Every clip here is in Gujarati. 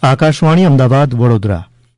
આકાશવાણી અમદાવાદ વડોદરા.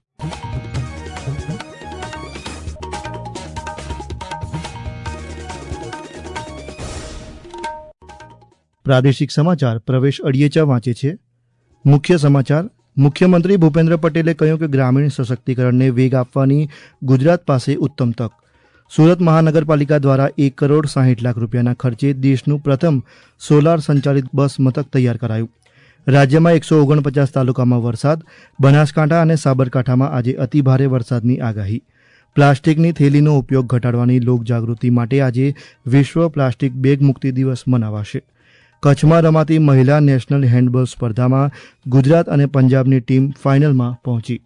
પ્રાદેશિક સમાચાર પ્રવેશ અડિયેચા વાંચે છે. મુખ્ય સમાચાર. મુખ્યમંત્રી ભૂપેન્દ્ર પટેલે કહ્યું કે ગ્રામીણ સશક્તિકરણને વેગ આપવાની ગુજરાત પાસે ઉત્તમ તક. સુરત મહાનગરપાલિકા દ્વારા 1 કરોડ 60 લાખ રૂપિયાના ખર્ચે દેશનું પ્રથમ સોલાર સંચાલિત બસ મથક તૈયાર કરાયું. રાજ્યમાં 149 તાલુકામાં વરસાદ. બનાસકાંઠા અને સાબરકાંઠામાં આજે અતિભારે વરસાદની આગાહી. પ્લાસ્ટિકની થેલીનો ઉપયોગ ઘટાડવાની લોકજાગૃતિ માટે આજે વિશ્વ પ્લાસ્ટિક બેગ મુક્તિ દિવસ મનાવાશે. કચ્છમાં રમાતી મહિલા નેશનલ હેન્ડબોલ સ્પર્ધામાં ગુજરાત અને પંજાબની ટીમ ફાઇનલમાં પહોંચી.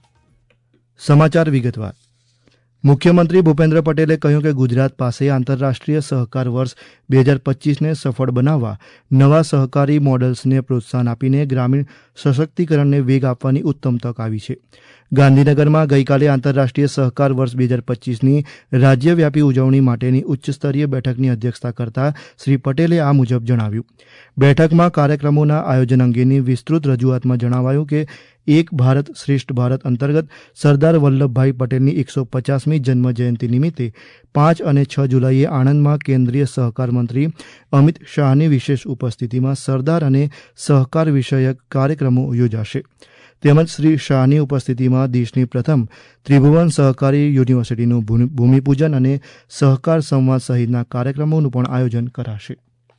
સમાચાર વિગતવાર. મુખ્યમંત્રી ભૂપેન્દ્ર પટેલે કહ્યું કે ગુજરાત પાસે આંતરરાષ્ટ્રીય સહકાર વર્ષ 2025ને સફળ બનાવવા નવા સહકારી મોડલ્સને પ્રોત્સાહન આપીને ગ્રામીણ સશક્તિકરણને વેગ આપવાની ઉત્તમ તક આવી છે. ગાંધીનગરમાં ગઈકાલે આંતરરાષ્ટ્રીય સહકાર વર્ષ 2025ની રાજ્યવ્યાપી ઉજવણી માટેની ઉચ્ચસ્તરીય બેઠકની અધ્યક્ષતા કરતા શ્રી પટેલે આ મુજબ જણાવ્યું. બેઠકમાં કાર્યક્રમોના આયોજન અંગેની વિસ્તૃત રજૂઆતમાં જણાવાયું કે એક ભારત શ્રેષ્ઠ ભારત અંતર્ગત સરદાર વલ્લભભાઈ પટેલની 150મી જન્મ જયંતિ નિમિત્તે 5 અને 6 જુલાઈએ આણંદમાં કેન્દ્રીય સહકાર મંત્રી અમિત શાહની વિશેષ ઉપસ્થિતિમાં સરદાર અને સહકાર વિષયક કાર્યક્રમો યોજાશે. તેમજ શ્રી શાહની ઉપસ્થિતિમાં દેશની પ્રથમ ત્રિભુવન સહકારી યુનિવર્સિટીનું ભૂમિપૂજન અને સહકાર સંવાદ સહિતના કાર્યક્રમોનું પણ આયોજન કરાશે.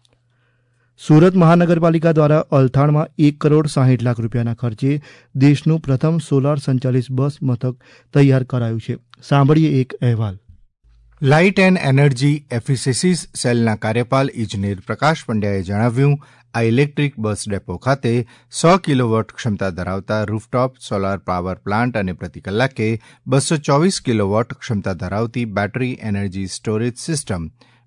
સુરત મહાનગરપાલિકા દ્વારા અલથાણમાં 1 કરોડ 60 લાખ રૂપિયાના ખર્ચે દેશનું પ્રથમ સોલાર સંચાલિત બસ મથક તૈયાર કરાયું છે. સાંભળીએ એક અહેવાલ. લાઇટ એન્ડ એનર્જી એફિસિસીસ સેલના કાર્યપાલ ઇજનેર પ્રકાશ પંડ્યાએ જણાવ્યું, આ ઇલેક્ટ્રિક બસ ડેપો ખાતે 100 કિલોવોટ ક્ષમતા ધરાવતા રૂફટોપ સોલાર પાવર પ્લાન્ટ અને પ્રતિ કલાકે 224 કિલોવોટ ક્ષમતા ધરાવતી battery energy storage system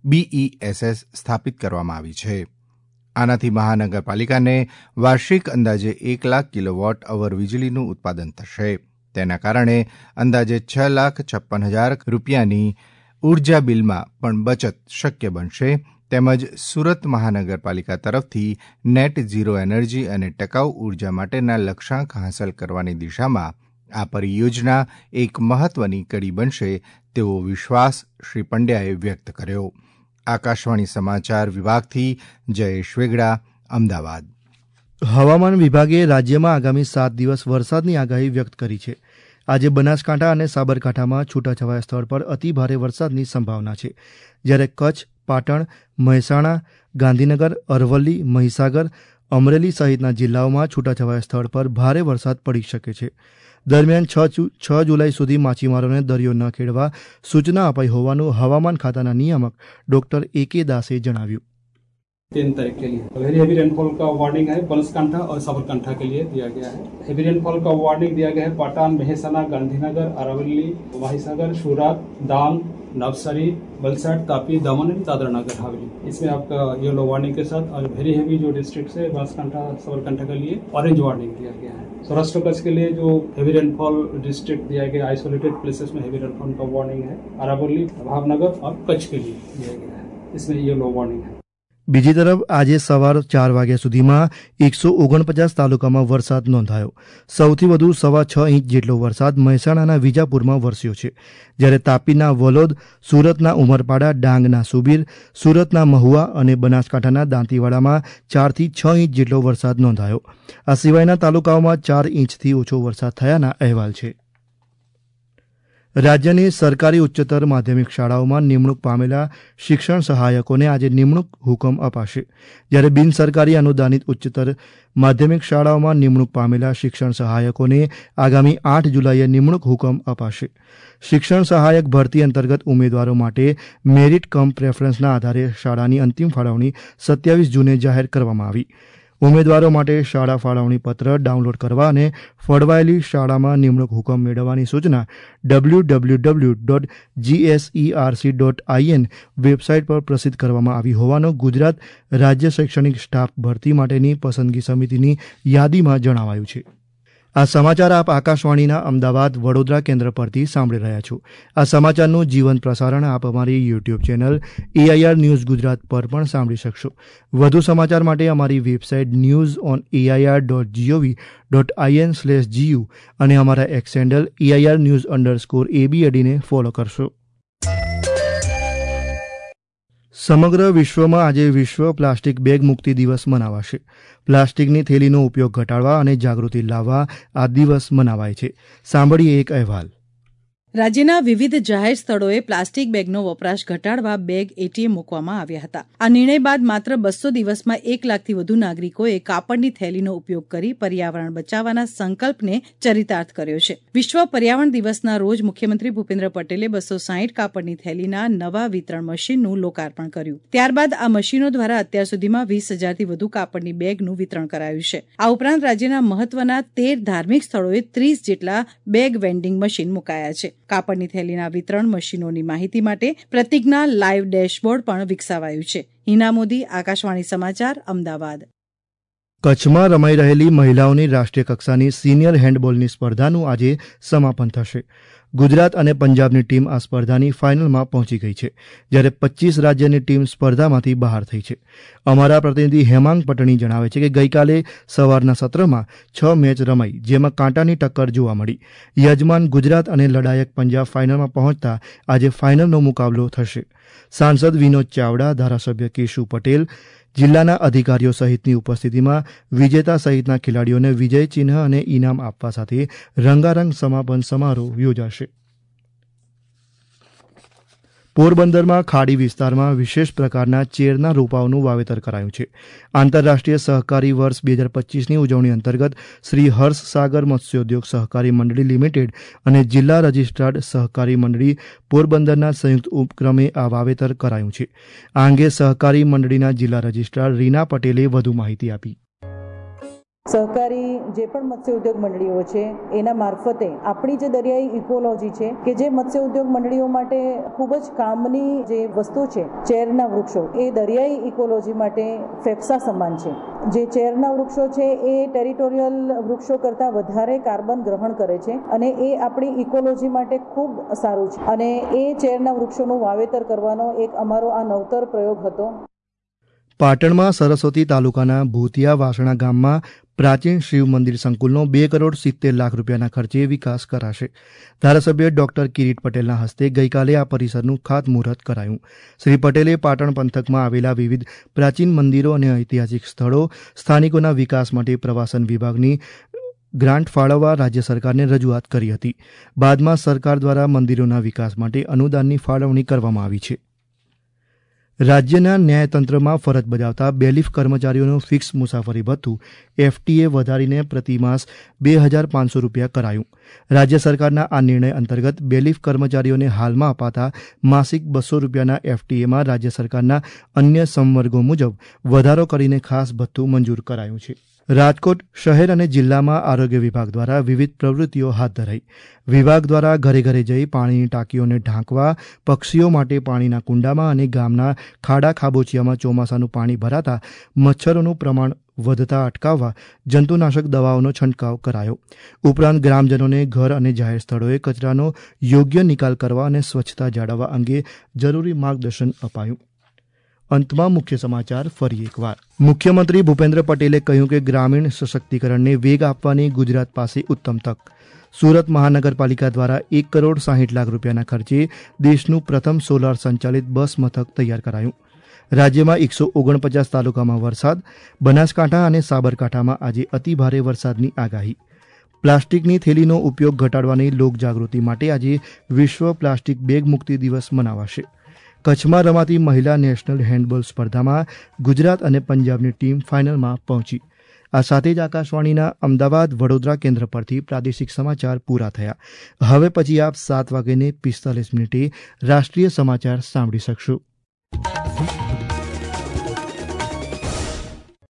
BESS સ્થાપિત કરવામાં આવી છે. આનાથી મહાનગરપાલિકાને વાર્ષિક અંદાજે 1 લાખ કિલોવોટ અવર વીજળીનું ઉત્પાદન થશે. તેના કારણે અંદાજે 6,56,000 રૂપિયાની ઉર્જા બિલમાં પણ બચત શક્ય બનશે. તેમજ સુરત મહાનગરપાલિકા તરફથી નેટ ઝીરો એનર્જી અને ટકાઉ ઉર્જા માટેના લક્ષ્યાંક હાંસલ કરવાની દિશામાં આ પરિયોજના એક મહત્વની કડી બનશે તેવો વિશ્વાસ શ્રી પંડ્યાએ વ્યક્ત કર્યો. આકાશવાણી સમાચાર વિભાગથી જયેશ વેગડા, અમદાવાદ. હવામાન વિભાગે રાજ્યમાં આગામી 7 દિવસ વરસાદની આગાહી વ્યક્ત કરી છે. આજે બનાસકાંઠા અને સાબરકાંઠામાં છૂટાછવાયા સ્થળ પર અતિભારે વરસાદની સંભાવના છે. જ્યારે કચ્છ, પાટણ, મહેસાણા, ગાંધીનગર, અરવલ્લી, મહીસાગર, અમરેલી સહિતના જિલ્લાઓમાં છૂટાછવાયા સ્થળ પર ભારે વરસાદ પડી શકે છે. દરમિયાન 6 જુલાઈ સુધી માછીમારોને દરિયો ન ખેડવા સૂચના અપાઈ હોવાનું હવામાન ખાતાના નિયામક ડોક્ટર AK દાસે જણાવ્યું. 3 तारीख के लिए वेरी हेवी रेनफॉल का वार्निंग है बनासकांठा और साबरकांठा के लिए दिया गया है. हेवी रेनफॉल का वार्निंग दिया गया है पाटन, महेसाना, गांधीनगर, अरवली, महीसागर, सूरत, डांग, नवसारी, वलसाड, तापी, दमन और दादरा नगर हवेली. इसमें आपका येलो वार्निंग के साथ और वेरी हेवी जो डिस्ट्रिक्ट है बनासकांठा साबरकांठा के लिए ऑरेंज वार्निंग दिया गया है. सौराष्ट्र कच्छ के लिए जो हेवी रेनफॉल डिस्ट्रिक्ट दिया गया आइसोलेटेड प्लेसेस में हेवी रेनफॉल का वार्निंग है. अरवली, भावनगर और कच्छ के लिए दिया गया है. इसमें येलो वार्निंग है. બીજી તરફ આજે સવાર 4 વાગ્યા સુધીમાં 149 તાલુકામાં વરસાદ નોંધાયો. સૌથી વધુ 6.25 ઇંચ જેટલો વરસાદ મહેસાણાના વિજાપુરમાં વરસ્યો છે. જ્યારે તાપીના વલોદ, સુરતના ઉમરપાડા, ડાંગના સુબીર, સુરતના મહુવા અને બનાસકાંઠાના દાંતીવાડામાં 4 થી 6 ઇંચ જેટલો વરસાદ નોંધાયો. આ સિવાયના તાલુકાઓમાં 4 ઇંચથી ઓછો વરસાદ થયાના અહેવાલ છે. રાજ્યની સરકારી ઉચ્ચતર માધ્યમિક શાળાઓમાં નિમણૂક પામેલા શિક્ષણ સહાયકોને આજે નિમણૂક હુકમ અપાશે. જ્યારે બિનસરકારી અનુદાનિત ઉચ્ચતર માધ્યમિક શાળાઓમાં નિમણૂક પામેલા શિક્ષણ સહાયકોને આગામી 8 જુલાઈએ નિમણૂક હુકમ અપાશે. શિક્ષણ સહાયક ભરતી અંતર્ગત ઉમેદવારો માટે મેરિટ કમ પ્રેફરન્સના આધારે શાળાની અંતિમ ફાળવણી 27 જૂને જાહેર કરવામાં આવી. ઉમેદવારો માટે શાળા ફાળવણી પત્ર ડાઉનલોડ કરવા અને ફળવાયેલી શાળામાં નિમણૂક હુકમ મેળવવાની સૂચના www.gserc.in વેબસાઇટ પર પ્રસિદ્ધ કરવામાં આવી હોવાનો ગુજરાત રાજ્ય શૈક્ષણિક સ્ટાફ ભરતી માટેની પસંદગી સમિતિની યાદીમાં જણાવાયું છે. આ સમાચાર આપ આકાશવાણીના અમદાવાદ વડોદરા કેન્દ્ર પરથી સાંભળી રહ્યા છો. આ સમાચારનું જીવંત પ્રસારણ આપ અમારી YouTube channel AIR news Gujarat પર પણ સાંભળી શકશો. વધુ સમાચાર માટે અમારી વેબસાઇટ news.air.gov.in/gu અને અમારા એક્સ હેન્ડલ AIR_news_ABAD ને ફોલો કરશો. સમગ્ર વિશ્વમાં આજે વિશ્વ પ્લાસ્ટિક બેગ મુક્તિ દિવસ મનાવાશે. પ્લાસ્ટિકની થેલીનો ઉપયોગ ઘટાડવા અને જાગૃતિ લાવવા આ દિવસ મનાવાય છે. સાંભળીએ એક અહેવાલ. રાજ્યના વિવિધ જાહેર સ્થળોએ પ્લાસ્ટિક બેગનો વપરાશ ઘટાડવા બેગ ATM મૂકવામાં આવ્યા હતા. આ નિર્ણય બાદ માત્ર 200 દિવસમાં 1 લાખથી વધુ નાગરિકોએ કાપડની થેલીનો ઉપયોગ કરી પર્યાવરણ બચાવવાના સંકલ્પને ચરિતાર્થ કર્યો છે. વિશ્વ પર્યાવરણ દિવસના રોજ મુખ્યમંત્રી ભૂપેન્દ્ર પટેલે 260 કાપડની થેલીના નવા વિતરણ મશીનનું લોકાર્પણ કર્યું. ત્યારબાદ આ મશીનો દ્વારા અત્યાર સુધીમાં 20,000થી વધુ કાપડની બેગનું વિતરણ કરાયું છે. આ ઉપરાંત રાજ્યના મહત્વના 13 ધાર્મિક સ્થળોએ 30 જેટલા બેગ વેન્ડિંગ મશીન મુકાયા છે. કાપડની થેલીના વિતરણ મશીનોની માહિતી માટે પ્રતિજ્ઞા લાઈવ ડેશબોર્ડ પણ વિકસાવાયું છે. હિના મોદી, આકાશવાણી સમાચાર, અમદાવાદ. કચ્છમાં રમાઈ રહેલી મહિલાઓની રાષ્ટ્રીય કક્ષાની સિનિયર હેન્ડબોલની સ્પર્ધાનું આજે સમાપન થશે. ગુજરાત અને પંજાબની ટીમ આ સ્પર્ધાની ફાઇનલમાં પહોંચી ગઈ છે, જ્યારે 25 રાજ્યની ટીમ સ્પર્ધામાંથી બહાર થઈ છે. અમારા પ્રતિનિધિ હેમાંગ પટણી જણાવે છે કે ગઈકાલે સવારના સત્રમાં 6 મેચ રમાઈ, જેમાં કાંટાની ટક્કર જોવા મળી. યજમાન ગુજરાત અને લડાયક પંજાબ ફાઇનલમાં પહોંચતા આજે ફાઇનલનો મુકાબલો થશે. સાંસદ વિનોદ ચાવડા, ધારાસભ્ય કેશુ પટેલ, જિલ્લાના અધિકારીઓ સહિતની ઉપસ્થિતિમાં વિજેતા સહિતના ખેલાડીઓને વિજય ચિહ્ન અને ઇનામ આપવા સાથે રંગારંગ સમાપન સમારોહ યોજાશે. પોરબંદરમાં ખાડી વિસ્તારમાં વિશેષ પ્રકારના ચેરના રોપાઓનું વાવેતર કરાયું છે. આંતરરાષ્ટ્રીય સહકારી વર્ષ 2025ની ઉજવણી અંતર્ગત શ્રી હર્ષ સાગર મત્સ્યોદ્યોગ સહકારી મંડળી લિમિટેડ અને જિલ્લા રજિસ્ટ્રાર્ડ સહકારી મંડળી પોરબંદરના સંયુક્ત ઉપક્રમે આ વાવેતર કરાયું છે. આ અંગે સહકારી મંડળીના જિલ્લા રજિસ્ટ્રાર રીના પટેલે વધુ માહિતી આપી. સહકારી જે પણ મત્સ્ય ઉદ્યોગ મંડળીઓ છે એના મારફતે આપણી જે દરિયાઈ ઇકોલોજી છે કે જે મત્સ્ય ઉદ્યોગ મંડળીઓ માટે ખૂબ જ કામની જે વસ્તુ છે, ચેરના વૃક્ષો, એ દરિયાઈ ઇકોલોજી માટે ફેફસા સમાન છે. જે ચેરના વૃક્ષો છે એ ટેરિટોરિયલ વૃક્ષો કરતાં વધારે કાર્બન ગ્રહણ કરે છે અને એ આપણી ઇકોલોજી માટે ખૂબ સારું છે. અને એ ચેરના વૃક્ષોનું વાવેતર કરવાનો એક અમારો આ નવતર પ્રયોગ હતો. પાટણમાં સરસ્વતી તાલુકાના ભૂતિયા વાસણા ગામમાં પ્રાચીન શિવ મંદિર સંકુલનો 2,70 લાખ રૂપિયાના ખર્ચે વિકાસ કરાશે. ધારાસભ્ય ડોક્ટર કિરીટ પટેલના હસ્તે ગઈકાલે આ પરિસરનું ખાતમુહૂર્ત કરાયું. શ્રી પટેલે પાટણ પંથકમાં આવેલા વિવિધ પ્રાચીન મંદિરો અને ઐતિહાસિક સ્થળો, સ્થાનિકોના વિકાસ માટે પ્રવાસન વિભાગની ગ્રાન્ટ ફાળવવા રાજ્ય સરકારને રજૂઆત કરી હતી. બાદમાં સરકાર દ્વારા મંદિરોના વિકાસ માટે અનુદાનની ફાળવણી કરવામાં આવી છે. રાજ્યના ન્યાયતંત્રમાં ફરજ બજાવતા બેલીફ કર્મચારીઓનું ફિક્સ મુસાફરી ભથ્થું FTA વધારીને પ્રતિમાસ 2,500 રૂપિયા કરાયું. રાજ્ય સરકારના આ નિર્ણય અંતર્ગત બેલીફ કર્મચારીઓને હાલમાં અપાતા માસિક 200 રૂપિયાના FTAમાં રાજ્ય સરકારના અન્ય સંવર્ગો મુજબ વધારો કરીને ખાસ ભથ્થું મંજૂર કરાયું છે. રાજકોટ શહેર અને જિલ્લામાં આરોગ્ય વિભાગ દ્વારા વિવિધ પ્રવૃત્તિઓ હાથ ધરાઈ. વિભાગ દ્વારા ઘરે ઘરે જઈ પાણીની ટાંકીઓને ઢાંકવા, પક્ષીઓ માટે પાણીના કુંડામાં અને ગામના ખાડા ખાબોચિયામાં ચોમાસાનું પાણી ભરાતા મચ્છરોનું પ્રમાણ વધતા અટકાવવા જંતુનાશક દવાઓનો છંટકાવ કરાયો. ઉપરાંત ગ્રામજનોને ઘર અને જાહેર સ્થળોએ કચરાનો યોગ્ય નિકાલ કરવા અને સ્વચ્છતા જાળવવા અંગે જરૂરી માર્ગદર્શન અપાયું. અંતમાં મુખ્ય સમાચાર ફરી એકવાર. મુખ્યમંત્રી ભૂપેન્દ્ર પટેલે કહ્યું કે ગ્રામીણ સશક્તિકરણને વેગ આપવાની ગુજરાત પાસે ઉત્તમ તક. સુરત મહાનગરપાલિકા દ્વારા 1,60,00,000 રૂપિયાના ખર્ચે દેશનું પ્રથમ સોલાર સંચાલિત બસ મથક તૈયાર કરાયું. રાજ્યમાં 149 તાલુકામાં વરસાદ, બનાસકાંઠા અને સાબરકાંઠામાં આજે અતિભારે વરસાદની આગાહી. પ્લાસ્ટિકની થેલીનો ઉપયોગ ઘટાડવાની લોકજાગૃતિ માટે આજે વિશ્વ પ્લાસ્ટિક બેગ મુક્તિ દિવસ મનાવાશે. કચ્છમાં રમાતી મહિલા નેશનલ હેન્ડબોલ સ્પર્ધામાં ગુજરાત અને પંજાબની ટીમ ફાઇનલમાં પહોંચી. આ સાથે જ આકાશવાણીના અમદાવાદ વડોદરા કેન્દ્ર પરથી પ્રાદેશિક સમાચાર પૂરા થયા. હવે પછી આપ 7:45 રાષ્ટ્રીય સમાચાર સાંભળી શકશો.